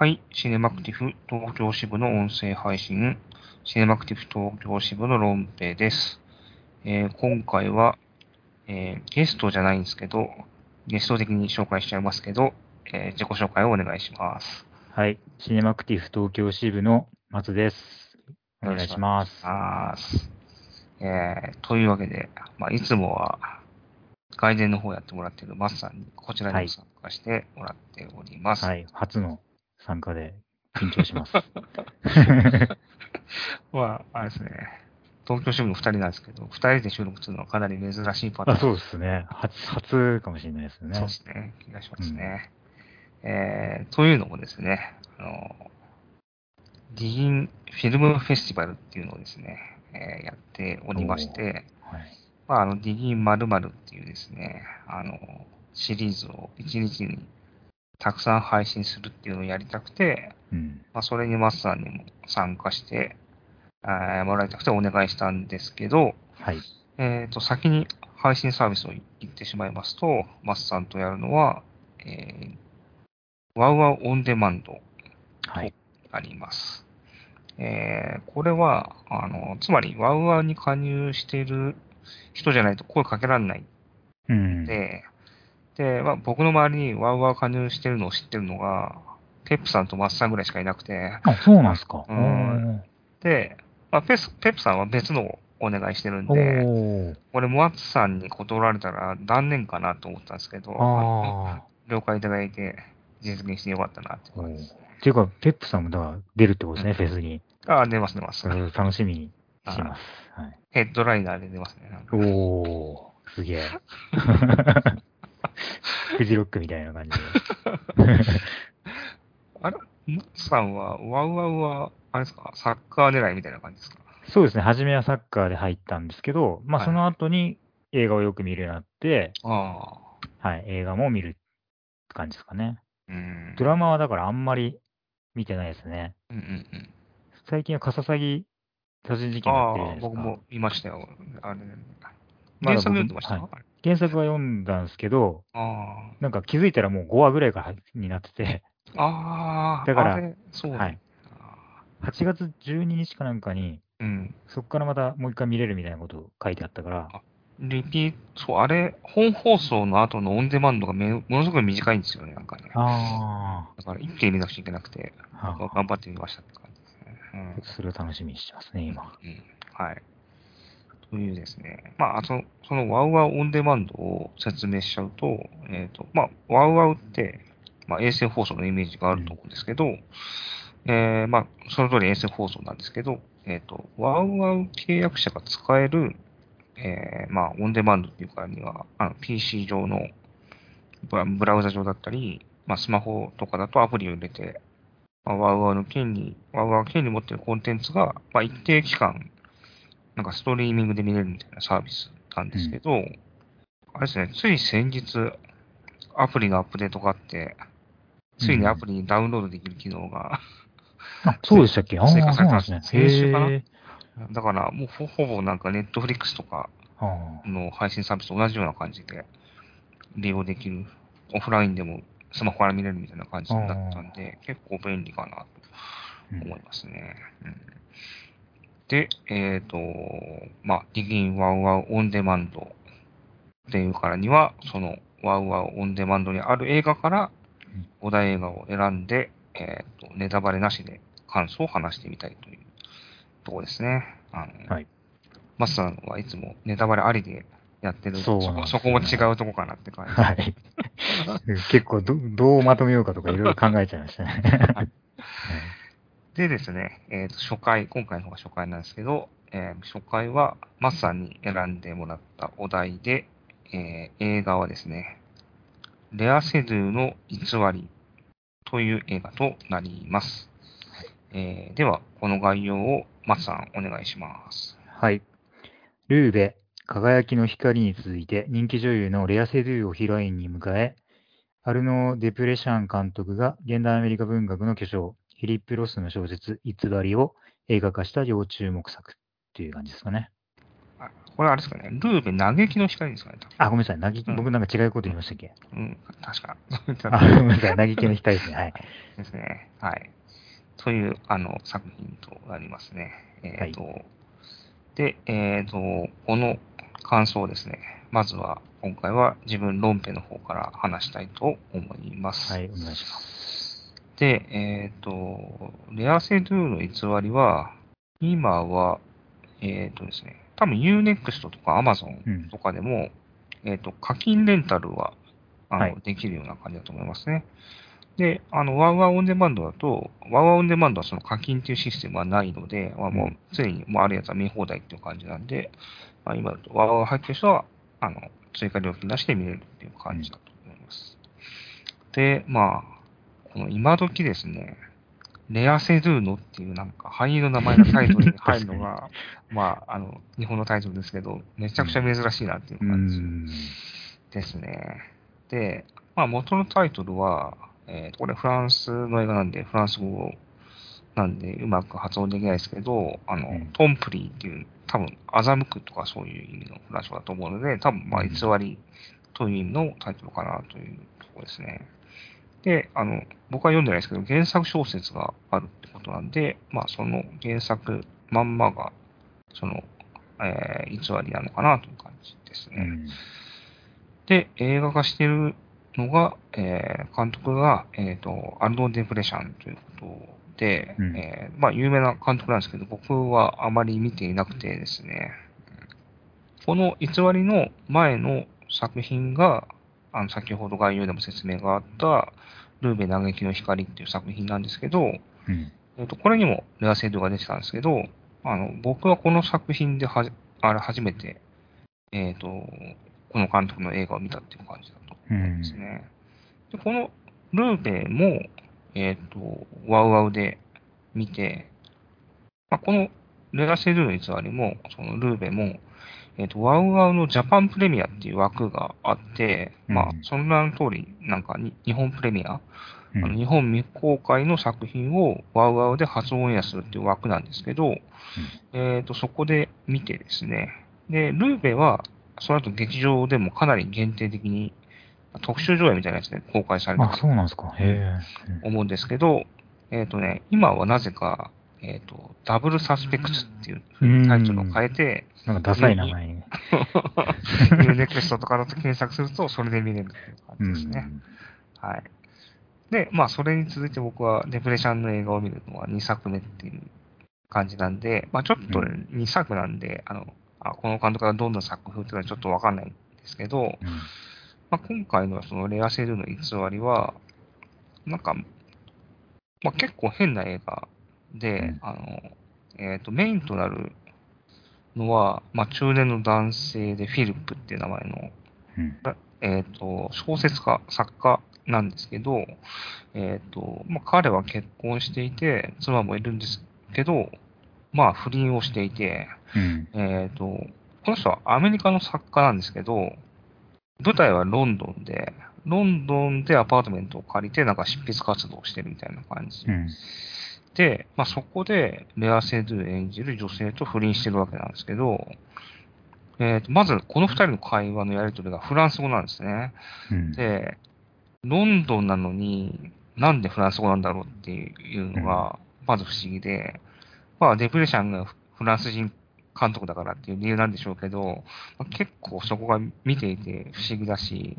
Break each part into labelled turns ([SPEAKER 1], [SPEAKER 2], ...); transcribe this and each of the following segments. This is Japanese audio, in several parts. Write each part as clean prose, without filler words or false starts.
[SPEAKER 1] はい、シネマクティフ東京支部の音声配信、シネマクティフ東京支部のロンペです。今回は、ゲストじゃないんですけど、ゲスト的に紹介しちゃいますけど、自己紹介をお願いします。
[SPEAKER 2] はい。シネマクティフ東京支部の松です。お願い
[SPEAKER 1] よろしくお願いし
[SPEAKER 2] します。
[SPEAKER 1] ます。というわけで、いつもは外伝の方やってもらっているマスさんにこちらに
[SPEAKER 2] はい。
[SPEAKER 1] も参加してもらっております。
[SPEAKER 2] はい。初の参加で緊張します。
[SPEAKER 1] あれですね、東京支部の2人なんですけど、2人で収録するのはかなり珍しいパターン。
[SPEAKER 2] そうですね。初かもしれないですよ
[SPEAKER 1] そうで
[SPEAKER 2] ね。
[SPEAKER 1] すね、気がしま
[SPEAKER 2] うん。
[SPEAKER 1] すね。というのもですね、ディギンフィルムフェスティバルっていうのをですね、やっておりまし
[SPEAKER 2] おー。
[SPEAKER 1] て、
[SPEAKER 2] はい。
[SPEAKER 1] ディギン〇〇っていうですね、シリーズを1日にたくさん配信するっていうのをやりたくて、
[SPEAKER 2] うん。
[SPEAKER 1] それにマスさんにも参加して、もらいたくてお願いしたんですけど、
[SPEAKER 2] はい。
[SPEAKER 1] 先に配信サービスを言ってしまいますと、マスさんとやるのは、ワウワウオンデマンドと
[SPEAKER 2] はい。
[SPEAKER 1] あります。これは、つまり、ワウワウに加入している人じゃないと声かけられない
[SPEAKER 2] うん。
[SPEAKER 1] で、僕の周りにワウワウ加入してるのを知ってるのが、ペップさんとマッサンぐらいしかいなくて、
[SPEAKER 2] そうなんですか。
[SPEAKER 1] うん、で、ペップさんは別のをお願いしてるんで、
[SPEAKER 2] おー。
[SPEAKER 1] 俺、マッツさんに断られたら断念かなと思ったんですけど、
[SPEAKER 2] あ
[SPEAKER 1] 了解いただいて実現してよかったなって
[SPEAKER 2] ー。おー。
[SPEAKER 1] 感じです
[SPEAKER 2] っていうか、ペップさんもだから出るってことですね、
[SPEAKER 1] ね。
[SPEAKER 2] フェスに。
[SPEAKER 1] 出ます、出ます。
[SPEAKER 2] 楽しみにし
[SPEAKER 1] あ
[SPEAKER 2] ます。はい。
[SPEAKER 1] ヘッドライナーで出ますね。なんか
[SPEAKER 2] おー。すげえ。フジロックみたいな感じで。
[SPEAKER 1] あれ、マッツさんは、ワウワウは、あれですか、サッカー狙いみたいな感じですか？
[SPEAKER 2] そうですね。初めはサッカーで入ったんですけど、
[SPEAKER 1] はい。
[SPEAKER 2] その後に映画をよく見るようになって、
[SPEAKER 1] ああ、
[SPEAKER 2] はい、映画も見るって感じですかね。
[SPEAKER 1] うん。
[SPEAKER 2] ドラマはだからあんまり見てないですね。
[SPEAKER 1] うんうんうん。
[SPEAKER 2] 最近はカササギ殺人事件もやってるじゃないですか。
[SPEAKER 1] 僕も見ましたよ。あれ、
[SPEAKER 2] まだ僕、
[SPEAKER 1] 原作読んでました
[SPEAKER 2] はい。
[SPEAKER 1] あれ？
[SPEAKER 2] 原作は読んだんですけど、
[SPEAKER 1] あ
[SPEAKER 2] なんか気づいたらもう5話ぐらいからになってて、
[SPEAKER 1] あ、
[SPEAKER 2] だから、
[SPEAKER 1] あれ、そうなんだ。
[SPEAKER 2] はい。8月12日かなんかに、
[SPEAKER 1] うん。
[SPEAKER 2] そこからまたもう一回見れるみたいなことを書いてあったから、
[SPEAKER 1] あ、そう、あれ、本放送の後のオンデマンドがものすごい短いんですよね、なんかね。
[SPEAKER 2] あ
[SPEAKER 1] だから一気に見なくちゃいけなくて、
[SPEAKER 2] ー、は
[SPEAKER 1] 僕は
[SPEAKER 2] あはあ、
[SPEAKER 1] 頑張ってみましたって感じですね。うん。
[SPEAKER 2] それを楽しみにしてますね、
[SPEAKER 1] うん
[SPEAKER 2] 今。
[SPEAKER 1] うん。はい。というですね。そのワウワウオンデマンドを説明しちゃうと、ワウワウって、衛星放送のイメージがあ
[SPEAKER 2] うん。
[SPEAKER 1] ると思うんですけど、その通り衛星放送なんですけど、ワウワウ契約者が使える、オンデマンドっていうからには、PC 上のブラウザ上だったり、スマホとかだとアプリを入れて、ワウワウ権利持っているコンテンツが、一定期間、なんかストリーミングで見れるみたいなサービスなんで
[SPEAKER 2] うん。
[SPEAKER 1] すけど、あれですね、つい先日、アプリのアップデートがあって、ついにア
[SPEAKER 2] うん。
[SPEAKER 1] プリにダウンロードできる機能が
[SPEAKER 2] そうでしたっけ？あ
[SPEAKER 1] 追加
[SPEAKER 2] あ、
[SPEAKER 1] されたんです。
[SPEAKER 2] そうなんですね。
[SPEAKER 1] 先週かな。
[SPEAKER 2] へえ。
[SPEAKER 1] だからもうほぼなんかネットフリックスとか
[SPEAKER 2] ああ。
[SPEAKER 1] の配信サービスと同じような感じで利用できる。オフラインでもスマホから見れるみたいな感
[SPEAKER 2] あ
[SPEAKER 1] じになったん
[SPEAKER 2] あ。
[SPEAKER 1] で、結構便利かな
[SPEAKER 2] うん。
[SPEAKER 1] と思いますね。うん、で、ディギンワウワウオンデマンドっていうからには、そのワウワウオンデマンドにある映画から
[SPEAKER 2] うん。
[SPEAKER 1] お題映画を選んで、ネタバレなしで感想を話してみたいというところですね。
[SPEAKER 2] はい。
[SPEAKER 1] マスさんはいつもネタバレありでやってる、
[SPEAKER 2] そうなんで
[SPEAKER 1] そこも違
[SPEAKER 2] すよね。
[SPEAKER 1] うとこかなって感じです。
[SPEAKER 2] はい。結構どうまとめようかとかいろいろ考えちゃいましたね。
[SPEAKER 1] はい。
[SPEAKER 2] はい。
[SPEAKER 1] でですね、今回の方が初回なんですけど、初回はマスさんに選んでもらったお題で、映画はですね、レアセドゥの偽りという映画となります。
[SPEAKER 2] はい。
[SPEAKER 1] では、この概要をマスさんお願いします。
[SPEAKER 2] はい。ルーベ、輝きの光に続いて人気女優のレア・セドゥをヒロインに迎え、アルノー・デプレシャン監督が現代アメリカ文学の巨匠、フィリップ・ロスの小説、偽りを映画化した要注目作っていう感じですかね。
[SPEAKER 1] これあれですかね、ルーベ嘆きの光ですかね。
[SPEAKER 2] あ、ごめんなさい。嘆き、
[SPEAKER 1] うん
[SPEAKER 2] 僕なんか違うこと言いましたっけ？
[SPEAKER 1] うん、確か。
[SPEAKER 2] あ、ごめんなさい。嘆きの光ですね。はい。
[SPEAKER 1] ですね。はい。という、作品となりますね。
[SPEAKER 2] はい。
[SPEAKER 1] で、この感想をですね、まずは、今回は自分論評の方から話したいと思います。
[SPEAKER 2] はい、お願いします。
[SPEAKER 1] で、レアセドゥの偽りは、今は、ですね、多分 Unext とか Amazon とかでも、課金レンタルは、
[SPEAKER 2] はい。
[SPEAKER 1] できるような感じだと思いますね。で、ワウワウオンデマンドだと、ワウワウオンデマンドはその課金っていうシステムはないので、もう常にもうあるやつは見放題っていう感じなんで、今だとワウワウ入ってる人は、追加料金出して見れるっていう感じだと思います。で、この今時ですね、レアセドゥーノっていうなんか俳優の名前がタイトルに入るのが、日本のタイトルですけど、めちゃくちゃ珍しいなっていう感じですね。で、元のタイトルは、これフランスの映画なんで、フランス語なんでうまく発音できないですけど、トンプリーっていう、多分、欺くとかそういう意味のフランス語だと思うので、多分、偽りという意味のタイトルかなというところですね。で、僕は読んでないですけど、原作小説があるってことなんで、その原作まんまが、その、偽りなのかなという感じですね。で、映画化しているのが、監督が、アルド・デプレシャンということで、有名な監督なんですけど、僕はあまり見ていなくてですね、この偽りの前の作品が、先ほど概要でも説明があった、ルーベ嘆きの光っていう作品なんですけど、これにもレアセドゥが出てたんですけど、僕はこの作品で初めて、この監督の映画を見たっていう感じだと思いますね。で、このルーベも、ワウワウで見て、このレアセドゥの偽りも、そのルーベも、ワウワウのジャパンプレミアっていう枠があって、その名の通り、なんか日本プレミア、日本未公開の作品をワウワウで初オンエアするっていう枠なんですけど、そこで見てですね、で、ルーベは、その後劇場でもかなり限定的に特集上映みたいなやつで公開された
[SPEAKER 2] そうなんですか。へえ。
[SPEAKER 1] 思うんですけど、今はなぜか、ダブルサスペクツっていう風にタイトルを変えて、
[SPEAKER 2] なんかダサい名前に。
[SPEAKER 1] Unext とかだと検索すると、それで見れるっていう感じですね。はい。で、それに続いて僕はデプレシャンの映画を見るのは2作目っていう感じなんで、ちょっと2作なんで、この監督がどんな作風っていうのはちょっとわかんないんですけど、今回のそのレアセドゥの偽りは、なんか、結構変な映画で、メインとなるのは、中年の男性でフィリップっていう名前の、小説家、作家なんですけど、彼は結婚していて、妻もいるんですけど、不倫をしていて、この人はアメリカの作家なんですけど、舞台はロンドンでアパートメントを借りて、なんか執筆活動をしてるみたいな感じ。で、そこで、レア・セドゥ演じる女性と不倫してるわけなんですけど、まず、この二人の会話のやり取りがフランス語なんですね。で、ロンドンなのに、なんでフランス語なんだろうっていうのが、まず不思議で、デプレシャンがフランス人監督だからっていう理由なんでしょうけど、結構そこが見ていて不思議だし、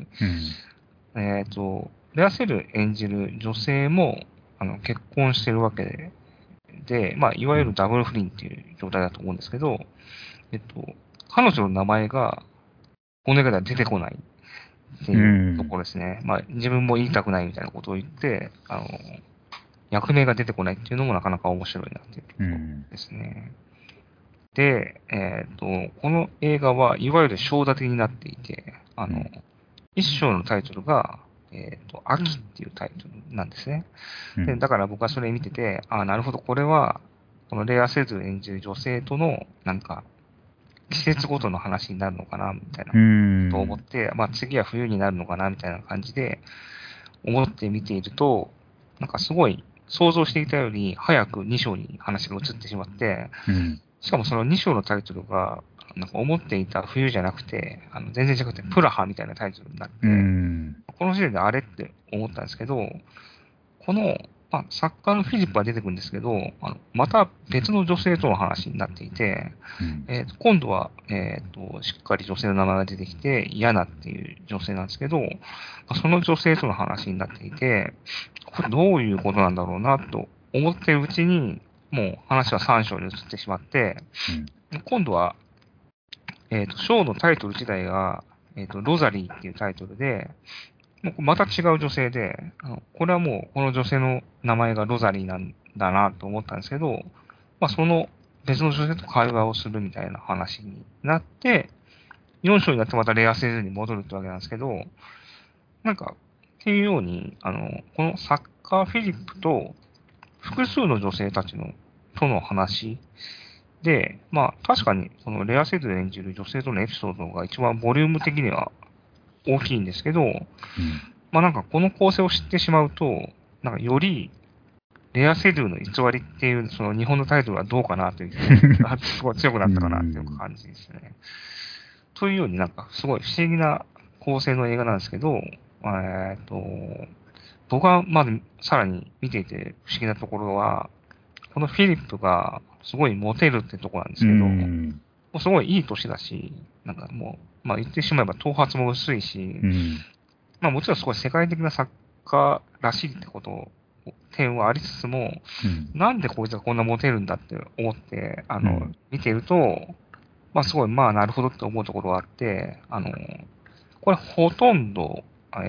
[SPEAKER 1] レアセル演じる女性も、結婚してるわけで、いわゆるダブル不倫っていう状態だと思うんですけど、彼女の名前が、この映画では出てこないっていうところですね。自分も言いたくないみたいなことを言って、役名が出てこないっていうのもなかなか面白いなっていうところですね。で、この映画はいわゆる章立てになっていて、一章のタイトルが、秋っていうタイトルなんですね。で、だから僕はそれ見てて、なるほど、これは、このレア・セズ演じる女性との、なんか、季節ごとの話になるのかな、みたいな、と思って、次は冬になるのかな、みたいな感じで、思って見ていると、なんかすごい、想像していたより早く2章に話が移ってしまって、しかもその2章のタイトルが、 なんか思っていた冬じゃなくて、全然違くて、プラハみたいなタイトルになっ
[SPEAKER 2] う
[SPEAKER 1] て、
[SPEAKER 2] ん。
[SPEAKER 1] この時点であれって思ったんですけど、この、作家のフィリップが出てくるんですけど、また別の女性との話になっていて、
[SPEAKER 2] うん。
[SPEAKER 1] 今度は、しっかり女性の名前が出てきて、ヤナっていう女性なんですけど、その女性との話になっていて、これどういうことなんだろうなと思ってるうちに、もう話は3章に移ってしまって、
[SPEAKER 2] うん。
[SPEAKER 1] 今度は、章のタイトル自体が、ロザリーっていうタイトルで、もうまた違う女性で、これはもうこの女性の名前がロザリーなんだなと思ったんですけど、その別の女性と会話をするみたいな話になって、4章になってまたレア星人に戻るってわけなんですけど、なんか、っていうように、この作家フィリップと複数の女性たちとの話で、確かに、そのレア星人で演じる女性とのエピソードが一番ボリューム的には大きいんですけど、
[SPEAKER 2] うん
[SPEAKER 1] なんかこの構成を知ってしまうと、なんかより、レアセドゥの偽りっていう、その日本のタイトルはどうかなという気がすごい強くなったかなっていう感じですね。というようになんかすごい不思議な構成の映画なんですけど、僕はまずさらに見ていて不思議なところは、このフィリップがすごいモテるってところなんですけど、もうすごいいい年だし、なんかもう、言ってしまえば頭髪も薄いし、もちろんすごい世界的な作家らしいってこと点はありつつも、なんでこいつがこんなモテるんだって思って、見てると、すごい、なるほどって思うところがあって、これほとんど、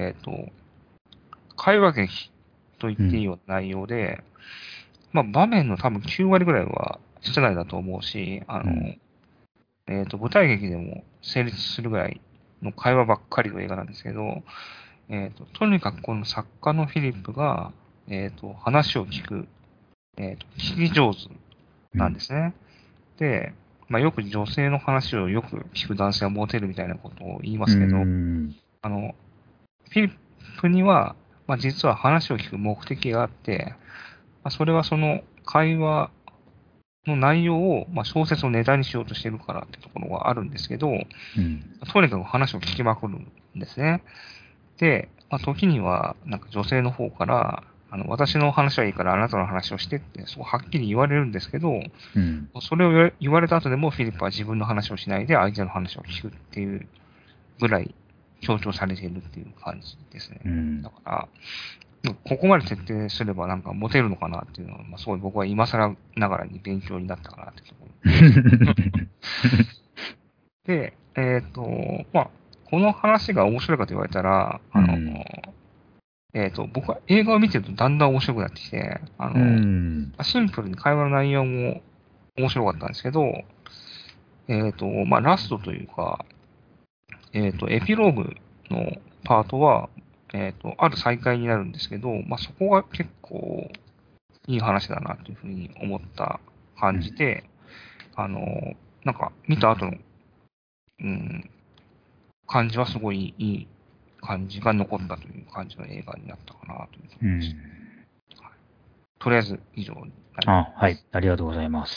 [SPEAKER 1] 会話劇と言っていいような内容で、場面の多分9割ぐらいは室内だと思うし、舞台劇でも成立するぐらいの会話ばっかりの映画なんですけど、とにかくこの作家のフィリップが、話を聞く、聞き上手なんですね。で、よく女性の話をよく聞く男性はモテるみたいなことを言いますけど、フィリップには、実は話を聞く目的があって、それはその会話の内容を、小説のネタにしようとしてるからってところがあるんですけど、とにかく話を聞きまくるんですね。で、時には、なんか女性の方から、私の話はいいからあなたの話をしてって、そうはっきり言われるんですけど、それを言われた後でもフィリップは自分の話をしないで相手の話を聞くっていうぐらい強調されているっていう感じですね。だから、ここまで徹底すればなんかモテるのかなっていうのは、すごい僕は今更ながらに勉強になったかなってところ。で、この話が面白いかと言われたら、僕は映画を見てるとだんだん面白くなってきて、シンプルに会話の内容も面白かったんですけど、ラストというか、エピローグのパートは、ある再会になるんですけど、そこが結構いい話だなというふうに思った感じで、なんか見た後の、感じはすごいいい感じが残ったという感じの映画になったかなというところです。とりあえず以上になります。
[SPEAKER 2] はい、ありがとうございます。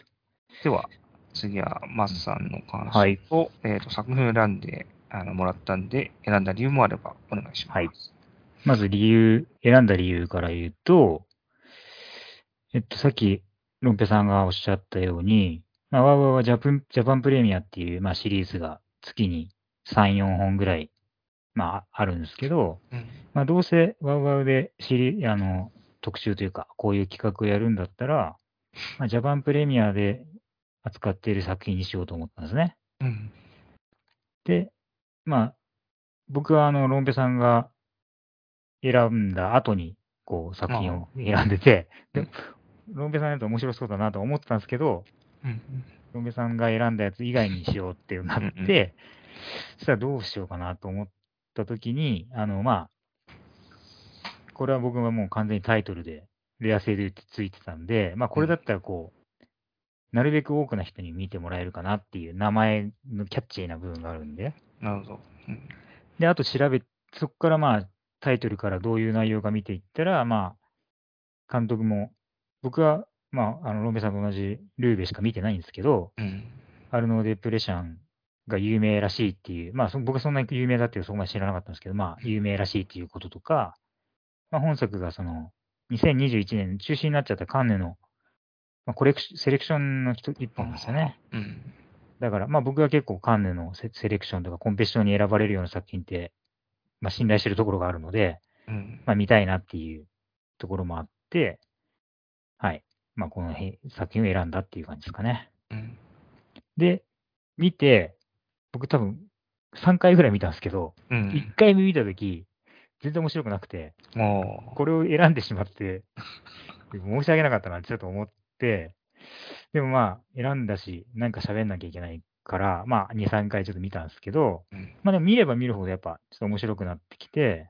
[SPEAKER 1] では、次はマスさんの感想と、作品を選んでもらったんで、選んだ理由もあればお願いします。
[SPEAKER 2] まず選んだ理由から言うと、さっき、ロンペさんがおっしゃったように、ワウワウはジャパンプレミアっていう、シリーズが月に3、4本ぐらい、あるんですけど、どうせワウワウで特集というか、こういう企画をやるんだったら、ジャパンプレミアで扱っている作品にしようと思ったんですね。で、僕はロンペさんが選んだ後に、作品を選んでて、で、ロンペさんのやつ面白そうだなと思ってたんですけど、ロンペさんが選んだやつ以外にしようってなって、そしたらどうしようかなと思ったときに、これは僕はもう完全にタイトルで、レア性でついてたんで、これだったらなるべく多くの人に見てもらえるかなっていう名前のキャッチーな部分があるんで。
[SPEAKER 1] なるほど。
[SPEAKER 2] で、あとそこからタイトルからどういう内容が見ていったら、監督も、僕は、ロンベさんと同じルーベしか見てないんですけど、 アルノー・デ・プレシャンが有名らしいっていう、まあ僕はそんなに有名だっていうそこまで知らなかったんですけど、まあ有名らしいっていうこととか、まあ、本作がその2021年中止になっちゃったカンヌの、まあ、セレクションの一本なんですよね。
[SPEAKER 1] うん。
[SPEAKER 2] だからまあ僕は結構カンヌのセレクションとかコンペティションに選ばれるような作品って、まあ信頼してるところがあるので、
[SPEAKER 1] うん。
[SPEAKER 2] まあ見たいなっていうところもあって、はい。まあこの作品を選んだっていう感じですかね。
[SPEAKER 1] うん。
[SPEAKER 2] で、見て、僕多分3回ぐらい見たんですけど、1回目見たとき、全然面白くなくて、これを選んでしまって、申し訳なかったなってちょっと思って、でもまあ、選んだし、なんか喋んなきゃいけないから、まあ、2、3回ちょっと見たんですけど、まあでも見れば見るほどやっぱちょっと面白くなってきて、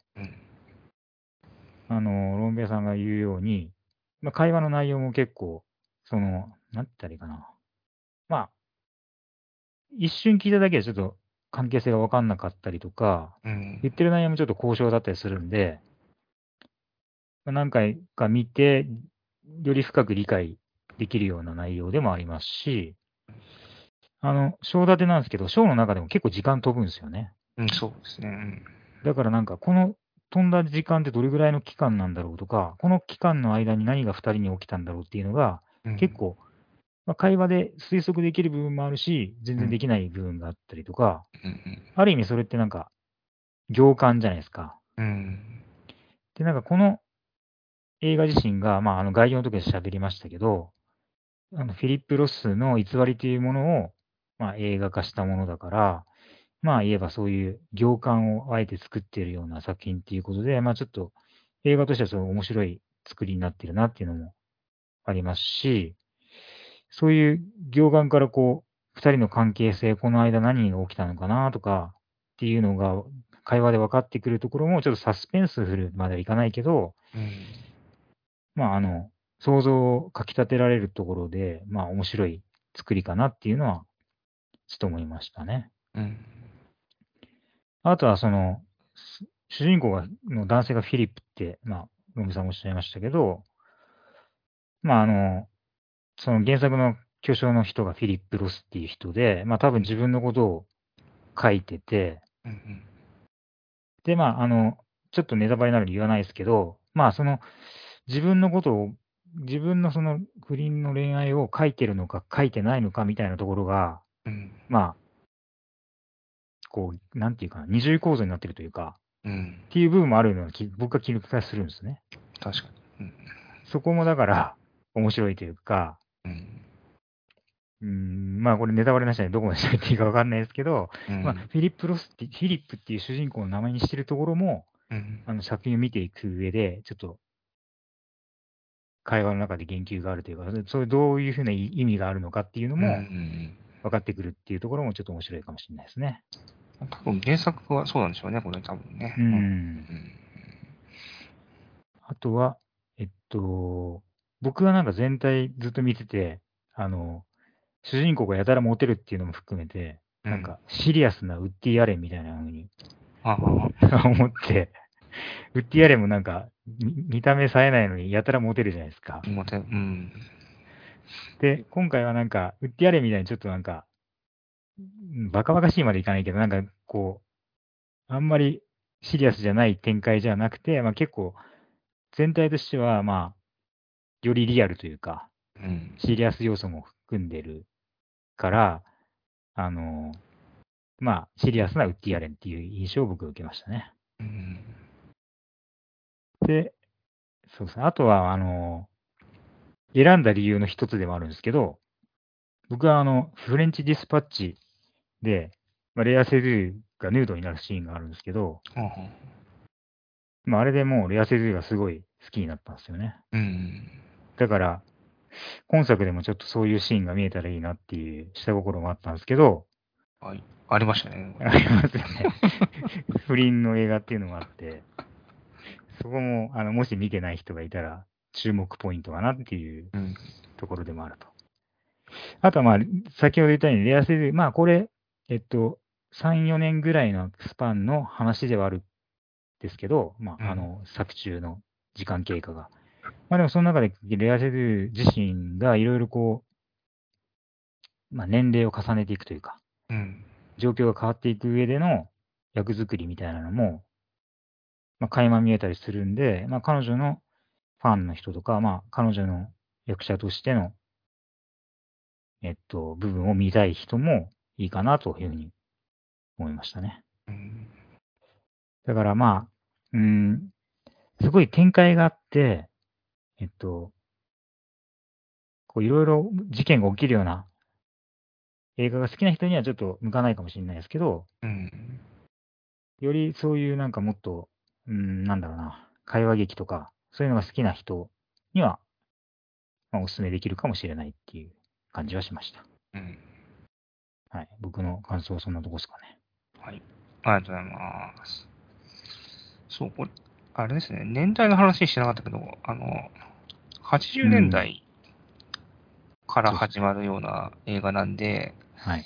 [SPEAKER 2] ロンベイさんが言うように、まあ、会話の内容も結構、なんて言ったらいいかな。まあ、一瞬聞いただけでちょっと関係性が分かんなかったりとか、言ってる内容もちょっと交渉だったりするんで、まあ何回か見て、より深く理解できるような内容でもありますし、章立てなんですけど、章の中でも結構時間飛ぶんですよね。
[SPEAKER 1] そうですね。
[SPEAKER 2] だからなんか、この飛んだ時間ってどれぐらいの期間なんだろうとか、この期間の間に何が2人に起きたんだろうっていうのが、結構、まあ、会話で推測できる部分もあるし、全然できない部分があったりとか、ある意味それってなんか、行間じゃないですか。で、なんかこの映画自身が、まあ、概要の時で喋りましたけど、フィリップ・ロスの偽りというものを、まあ、映画化したものだから、まあ言えばそういう行間をあえて作っているような作品っていうことで、まあちょっと映画としてはすごい面白い作りになってるなっていうのもありますし、そういう行間からこう、二人の関係性、この間何が起きたのかなとかっていうのが会話で分かってくるところもちょっとサスペンスフルまではいかないけど、まあ想像をかき立てられるところで、まあ面白い作りかなっていうのはちょっと思いましたね。あとは主人公の男性がフィリップって、まあ、ロミさんもおっしゃいましたけど、まあその原作の巨匠の人がフィリップ・ロスっていう人で、まあ多分自分のことを書いてて、で、まあちょっとネタバレになるので言わないですけど、まあ自分のことを、自分のその不倫の恋愛を書いてるのか書いてないのかみたいなところが、まあ、こう、なんていうかな、二重構造になってるというか、っていう部分もあるのが僕は気がするんですね。
[SPEAKER 1] 確かに。
[SPEAKER 2] そこもだから面白いというか、まあこれネタバレなしでどこまで喋っていいかわかんないですけど、まあフィリップっていう主人公の名前にしてるところも、作品を見ていく上で、ちょっと会話の中で言及があるというか、それどういうふうな意味があるのかっていうのも分かってくるっていうところもちょっと面白いかもしれないですね。
[SPEAKER 1] 多分原作はそうなんでしょうね、これ多分ね。
[SPEAKER 2] あとは、僕はなんか全体ずっと見てて、主人公がやたらモテるっていうのも含めて、なんかシリアスなウッディ・アレンみたいな風に思って、ウッディ・アレンもなんか見た目冴えないのにやたらモテるじゃないですか。で、今回はなんか、ウッディ・アレンみたいにちょっとなんか、バカバカしいまでいかないけど、なんかこう、あんまりシリアスじゃない展開じゃなくて、まあ結構、全体としては、まあ、よりリアルというか、シリアス要素も含んでるから、まあ、シリアスなウッディアレンっていう印象を僕は受けましたね。で、そうですね。あとは、選んだ理由の一つでもあるんですけど、僕はフレンチディスパッチで、まあ、レア・セドゥがヌードになるシーンがあるんですけど、まあ、あれでもうレア・セドゥがすごい好きになったんですよね。だから、今作でもちょっとそういうシーンが見えたらいいなっていう下心もあったんですけど、
[SPEAKER 1] ありましたね。
[SPEAKER 2] ありますよね。不倫の映画っていうのもあって、そこも、もし見てない人がいたら、注目ポイントかなっていうところでもあると。あとは、まあ、先ほど言ったように、レアセル、まあ、これ、3、4年ぐらいのスパンの話ではあるんですけど、まあ、作中の時間経過が。まあ、でもその中で、レアセル自身がいろいろこう、 まあ、年齢を重ねていくというか、
[SPEAKER 1] うん。
[SPEAKER 2] 状況が変わっていく上での役作りみたいなのも、まあ、垣間見えたりするんで、まあ、彼女のファンの人とか、まあ、彼女の役者としての、部分を見たい人もいいかなというふうに思いましたね。
[SPEAKER 1] うん。
[SPEAKER 2] だからまあ、すごい展開があって、こういろいろ事件が起きるような映画が好きな人にはちょっと向かないかもしれないですけど、
[SPEAKER 1] うん。
[SPEAKER 2] よりそういうなんかもっと、なんだろうな、会話劇とか、そういうのが好きな人には、まあ、お勧めできるかもしれないっていう感じはしました。
[SPEAKER 1] うん。
[SPEAKER 2] はい。僕の感想はそんなとこですかね。
[SPEAKER 1] はい。ありがとうございます。そう、これ、あれですね。年代の話してなかったけど、80年
[SPEAKER 2] うん。
[SPEAKER 1] 代から
[SPEAKER 2] そうですね。
[SPEAKER 1] 始まるような映画なんで、
[SPEAKER 2] はい。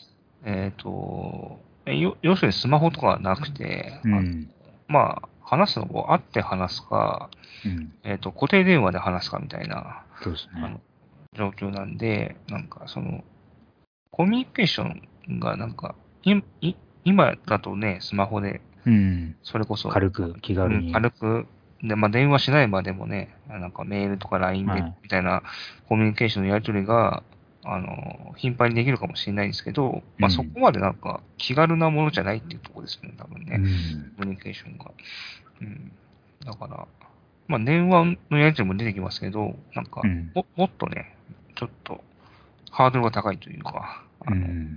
[SPEAKER 1] 要するにスマホとかはなくて、
[SPEAKER 2] うん。
[SPEAKER 1] まあ、話すのを会って話すか、
[SPEAKER 2] うん。
[SPEAKER 1] 固定電話で話すかみたいな、
[SPEAKER 2] そうですね。
[SPEAKER 1] あの、状況なんで、コミュニケーションが今だとね、スマホで、
[SPEAKER 2] うん。
[SPEAKER 1] それこそ、
[SPEAKER 2] 軽く、気軽に。
[SPEAKER 1] 軽く、で、まあ、電話しないまでもね、なんかメールとか LINE で、
[SPEAKER 2] はい。
[SPEAKER 1] みたいなコミュニケーションのやり取りが、頻繁にできるかもしれないんですけど、まあ、そ
[SPEAKER 2] うん。
[SPEAKER 1] こまでなんか気軽なものじゃないっていうところですね、多分
[SPEAKER 2] う
[SPEAKER 1] ね、
[SPEAKER 2] ん。
[SPEAKER 1] コミュニケーションが。うん。だから、まあ、電話のやり取りも出てきますけど、なんか、
[SPEAKER 2] うん。
[SPEAKER 1] もっとね、ちょっと、ハードルが高いというか、
[SPEAKER 2] うん。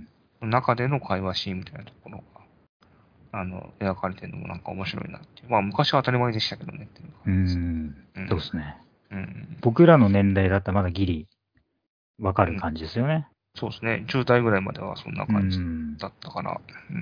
[SPEAKER 1] 中での会話シーンみたいなところが、描かれてるのもなんか面白いなっていう。まあ、昔は当たり前でしたけどね、っていう
[SPEAKER 2] う
[SPEAKER 1] 感じです。
[SPEAKER 2] ん。
[SPEAKER 1] うん。
[SPEAKER 2] そうですね。
[SPEAKER 1] うん。
[SPEAKER 2] 僕らの年代だったらまだギリわか
[SPEAKER 1] うん。
[SPEAKER 2] る感じですよね。
[SPEAKER 1] そうですね。10代ぐらいまではそんな
[SPEAKER 2] う
[SPEAKER 1] 感じ
[SPEAKER 2] ん。
[SPEAKER 1] だったから、うん。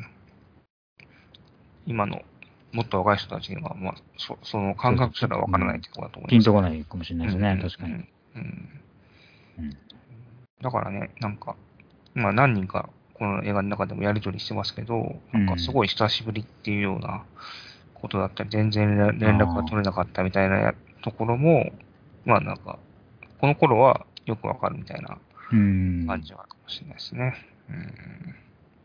[SPEAKER 1] 今の、もっと若い人たちには、まあ、その感
[SPEAKER 2] そうそう。
[SPEAKER 1] 覚すらわからないっ
[SPEAKER 2] うん。
[SPEAKER 1] ていうことだと思い
[SPEAKER 2] ピン
[SPEAKER 1] ますけど。
[SPEAKER 2] とこないかもしれない
[SPEAKER 1] うん。う
[SPEAKER 2] ですね。
[SPEAKER 1] ん。
[SPEAKER 2] 確かに。
[SPEAKER 1] うん。うん。
[SPEAKER 2] うん。
[SPEAKER 1] だからね、なんか、まあ何人かこの映画の中でもやりとりしてますけど、なんかす
[SPEAKER 2] うん。
[SPEAKER 1] ごい久しぶりっていうようなことだったり、全然連絡が取
[SPEAKER 2] ああ。
[SPEAKER 1] れなかったみたいなところも、まあなんか、この頃はよくわかるみたいな
[SPEAKER 2] うん。
[SPEAKER 1] 感じはあるかもしれないですね。うん。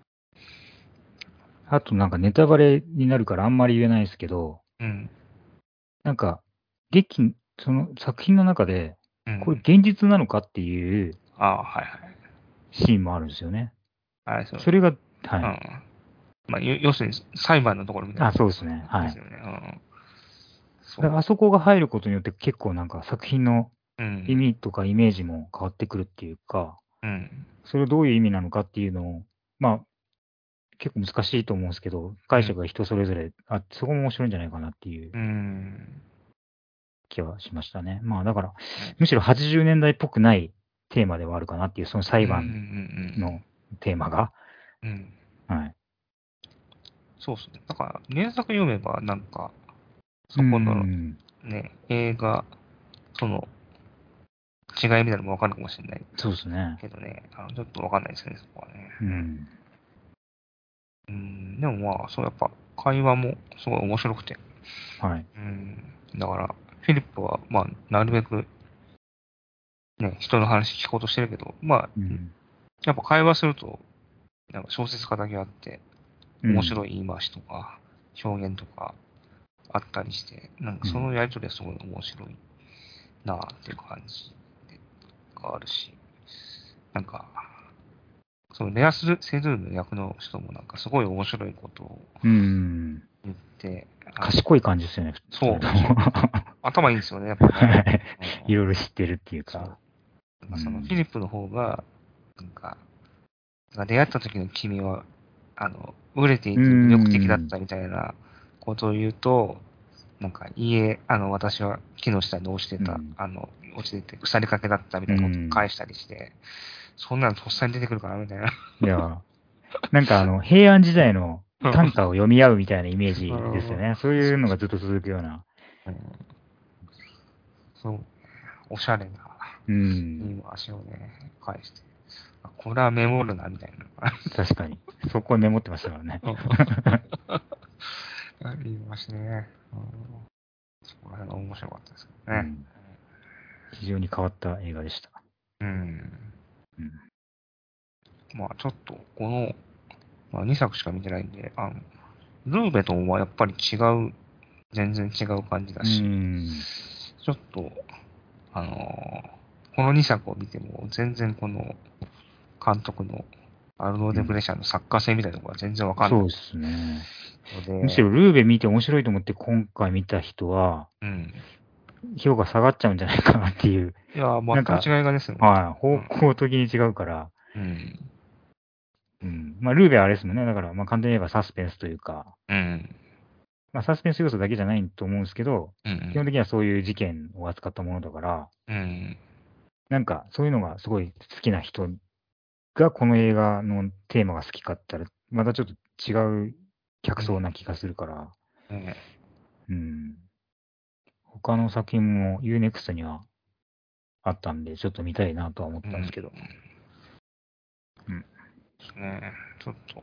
[SPEAKER 2] あとなんかネタバレになるからあんまり言えないですけど、
[SPEAKER 1] うん。
[SPEAKER 2] なんか、その作品の中で、これ
[SPEAKER 1] うん。
[SPEAKER 2] 現実なのかっていう
[SPEAKER 1] ああ、はいはい。
[SPEAKER 2] シーンもあるんですよね。
[SPEAKER 1] あれそう。
[SPEAKER 2] それが、はい。
[SPEAKER 1] うん。まあ、要するに裁判のところみたいな
[SPEAKER 2] あ、
[SPEAKER 1] ところ
[SPEAKER 2] そうですね。はい。
[SPEAKER 1] ですよね。うん。そ
[SPEAKER 2] だからあそこが入ることによって結構なんか作品の
[SPEAKER 1] う。うん。
[SPEAKER 2] 意味とかイメージも変わってくるっていうか、
[SPEAKER 1] うん。
[SPEAKER 2] それをどういう意味なのかっていうのを、まあ、結構難しいと思うんですけど、解
[SPEAKER 1] うん。
[SPEAKER 2] 釈が人それぞれあって、そこも面白いんじゃないかなっていう
[SPEAKER 1] うん。
[SPEAKER 2] 気はしましたね。まあだから、
[SPEAKER 1] うん。
[SPEAKER 2] むしろ80年代っぽくないテーマではあるかなっていう、その
[SPEAKER 1] うん。う
[SPEAKER 2] 裁判
[SPEAKER 1] ん。
[SPEAKER 2] のテーマが。
[SPEAKER 1] うん。うん。
[SPEAKER 2] はい。
[SPEAKER 1] そうですね。だから、原作読めば、なんか、
[SPEAKER 2] うー
[SPEAKER 1] そこの
[SPEAKER 2] ん、
[SPEAKER 1] ね、映画、その違いみたいなのもわかるかもしれない
[SPEAKER 2] そうですね。
[SPEAKER 1] けどね、ちょっとわかんないですね、そこはね。
[SPEAKER 2] うん、
[SPEAKER 1] うん。でもまあ、そう、やっぱ、会話もすごい面白くて。
[SPEAKER 2] はい。
[SPEAKER 1] うん。だから、フィリップは、まあ、なるべく、ね、人の話聞こうとしてるけど、まあ、
[SPEAKER 2] うん、
[SPEAKER 1] やっぱ会話すると、なんか小説家だけあって、
[SPEAKER 2] うん、
[SPEAKER 1] 面白い言い回しとか、表現とかあったりして、なんか
[SPEAKER 2] うん、
[SPEAKER 1] そのやりとりはすごい面白いなあっていう感じがあるし、なんか、そのレアセドゥの役の人もなんかすごい面白いことを
[SPEAKER 2] うん、
[SPEAKER 1] 言って、
[SPEAKER 2] 賢い感じですよね、二人とも。
[SPEAKER 1] 頭いいんですよね、やっぱね。
[SPEAKER 2] はい。いろいろ知ってるっていう
[SPEAKER 1] そう。
[SPEAKER 2] か。
[SPEAKER 1] なんかそのフィ
[SPEAKER 2] うん、
[SPEAKER 1] リップの方が、なんか、出会った時の君は、熟れてい
[SPEAKER 2] う
[SPEAKER 1] て魅力的だっ
[SPEAKER 2] ん、
[SPEAKER 1] たみたいなことを言うと、なんか、私は木の下に落ちてた、
[SPEAKER 2] うん、
[SPEAKER 1] 落ちてて腐りかけだったみ
[SPEAKER 2] う
[SPEAKER 1] たいなことを
[SPEAKER 2] ん。
[SPEAKER 1] 返したりして、そんなのとっさに出てくるかなみたいな。
[SPEAKER 2] いや、なんか平安時代の
[SPEAKER 1] うん。
[SPEAKER 2] 短歌を読み合うみたいなイメー
[SPEAKER 1] う
[SPEAKER 2] ジですよ
[SPEAKER 1] ん。
[SPEAKER 2] ね。そういうのがずっと続くような。
[SPEAKER 1] うん。そう、おしゃれな
[SPEAKER 2] うん、
[SPEAKER 1] 言い回しをね、返して、これはメモるな、みたいな。
[SPEAKER 2] 確かに。そこはメモってましたからね。
[SPEAKER 1] うん。言いましたね。うん、そこら辺が面白かったですけどね。
[SPEAKER 2] うん、非常に変わった映画でした。
[SPEAKER 1] うん。
[SPEAKER 2] うん
[SPEAKER 1] まあちょっとこの、まあ、2作しか見てないんで、ルーベとはやっぱり全然違う感じだし、ちょっと、この2作を見ても全然この監督のアルノー・デ・プレシャンの作家性みたいなところは全然わかんない。
[SPEAKER 2] そうですね。
[SPEAKER 1] ので、
[SPEAKER 2] むしろルーベ見て面白いと思って今回見た人は、評価下がっちゃうんじゃないかなっていう。
[SPEAKER 1] いや、全く違いがですよね。
[SPEAKER 2] はい。方向的に違うから。まあ、ルーベはあれですもんね。だから、まあ、簡単に言えばサスペンスというか、まあ、サスペンス要素だけじゃないと思うんですけど、基本的にはそういう事件を扱ったものだから、なんか、そういうのがすごい好きな人がこの映画のテーマが好きかったら、またちょっと違う客層な気がするから、他の作品も UNEXT にはあったんで、ちょっと見たいなとは思ったんですけど。
[SPEAKER 1] ですね。ちょっと、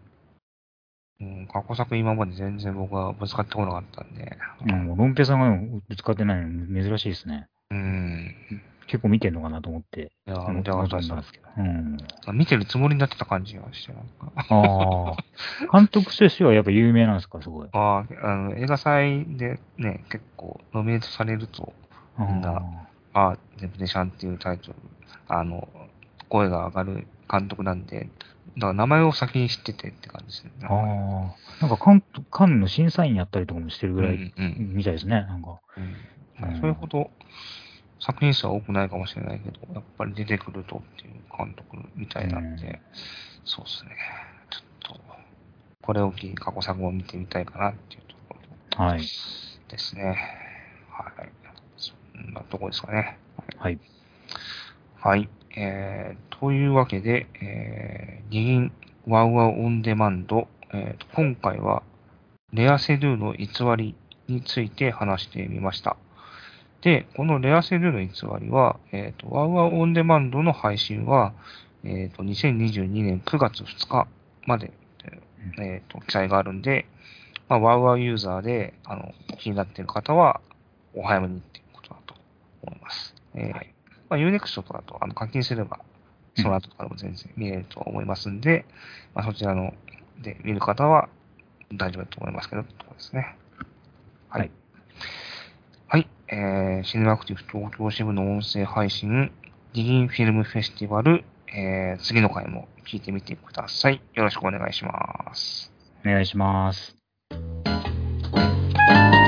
[SPEAKER 1] 過去作今まで全然僕はぶつかってこなかったんで。
[SPEAKER 2] もうロンペさんがぶつかってないの珍しいですね。結構見てんのかなと思って、
[SPEAKER 1] いやー、見てなかった
[SPEAKER 2] 望んだんですけど。
[SPEAKER 1] 見てるつもりになってた感じがして、なんか。
[SPEAKER 2] ああ。監督としてはやっぱ有名なんですか、すごい。
[SPEAKER 1] 映画祭でね、結構ノミネートされると、みんな、デプレシャンっていうタイトル、声が上がる監督なんで、だから名前を先に知っててって感じですね。
[SPEAKER 2] なんかカンヌの審査員やったりとかもしてるぐらいみたいですね、なんか。
[SPEAKER 1] それほど作品数は多くないかもしれないけど、やっぱり出てくるとっていう監督みたいなんで、そうですね。ちょっと、これを機に過去作を見てみたいかなっていうところですね。はい。そんなところですかね。
[SPEAKER 2] はい。
[SPEAKER 1] はい。というわけで、二銀ワウワウオンデマンド、今回はレアセドゥの偽りについて話してみました。で、このレアセドゥの偽りは、ワウワウオンデマンドの配信は、2022年9月2日まで、記載があるんで、まあ、ワウワウユーザーで、気になっている方は、お早めにっていうことだと思います。まあ、Unext とかだと、課金すれば、その後とかでも全然見れると思いますんで、まあ、そちらの、で見る方は大丈夫だと思いますけど、ところですね。はい。はい。シネマアクティブ東京支部の音声配信、ディギンフィルムフェスティバル、次の回も聞いてみてください。よろしくお願いします。
[SPEAKER 2] お願いします。